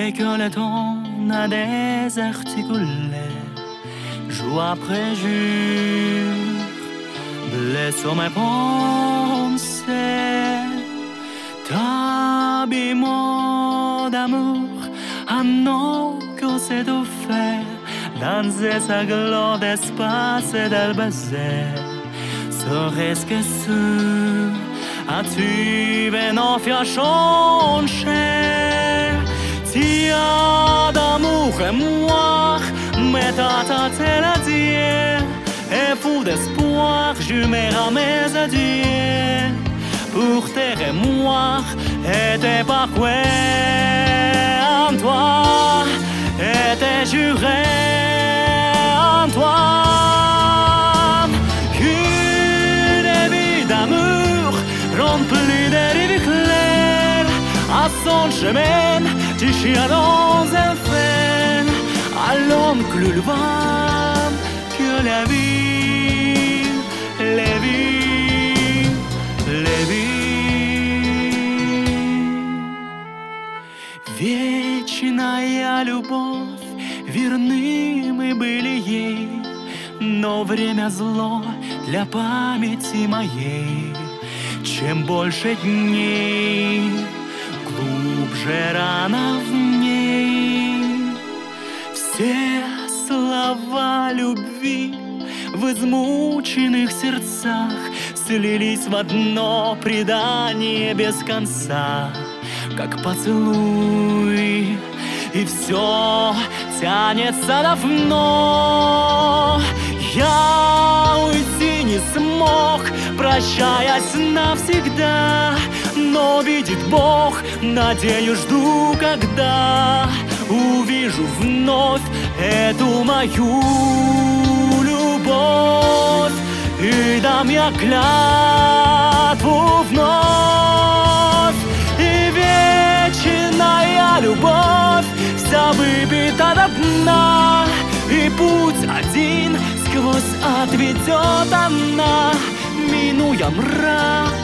et que le temps n'a désarticulé, jour après jour, blessant mes pensées. T'habillement d'amour, un an qu'on s'est offert, dans sa gloire d'espace et de baiser. Serait-ce que sûr, as-tu venon faire changer? Tiens d'amour et moi, mais t'as la dire, et fou d'espoir, je me ramène à Dieu. Pour terre et moi, était pas quoi en toi, était juré en toi. Une vie d'amour remplie de rives claires, à son chemin, du chien dans un fer, à l'homme plus loin que la vie, les vies, les vies. Вечная любовь, верны мы были ей, но время зло для памяти моей. Чем больше дней, глубже рана в ней. Все слова любви в измученных сердцах слились в одно предание без конца, как поцелуй, и все тянется давно. Я уйти не смог, прощаясь навсегда, но видит Бог, надеюсь, жду, когда увижу вновь эту мою любовь, и дам я клятву вновь. И вечная любовь вся выпита до дна, и путь один сквозь отведет она, минуя мрак